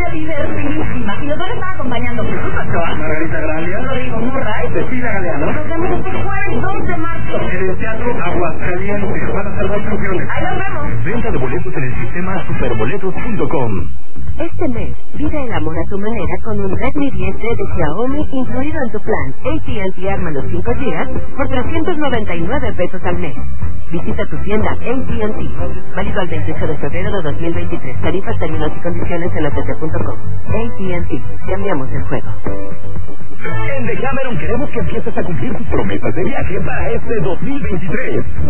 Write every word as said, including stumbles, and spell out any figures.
una divertidísima. Y nos van a estar acompañando Jesús Ochoa, Margarita Gralia, Rodrigo Murray, Cecilia Galeano. nos vemos este jueves dos de marzo. En el Teatro Aguascalientes van a ser dos funciones. Ahí nos vemos. Venta de boletos en el sistema superboletos punto com. Este mes, vive el amor a tu manera con un Redmi diez T de Xiaomi incluido en tu plan A T and T Arma los cinco gigas por trescientos noventa y nueve pesos al mes. Visita tu tienda A T and T. Válido al veintiocho de febrero de dos mil veintitrés. Tarifas, términos y condiciones en A T T punto com. A T and T. Cambiamos el juego. En Decameron queremos que empieces a cumplir tus promesas de viaje para este dos mil veintitrés.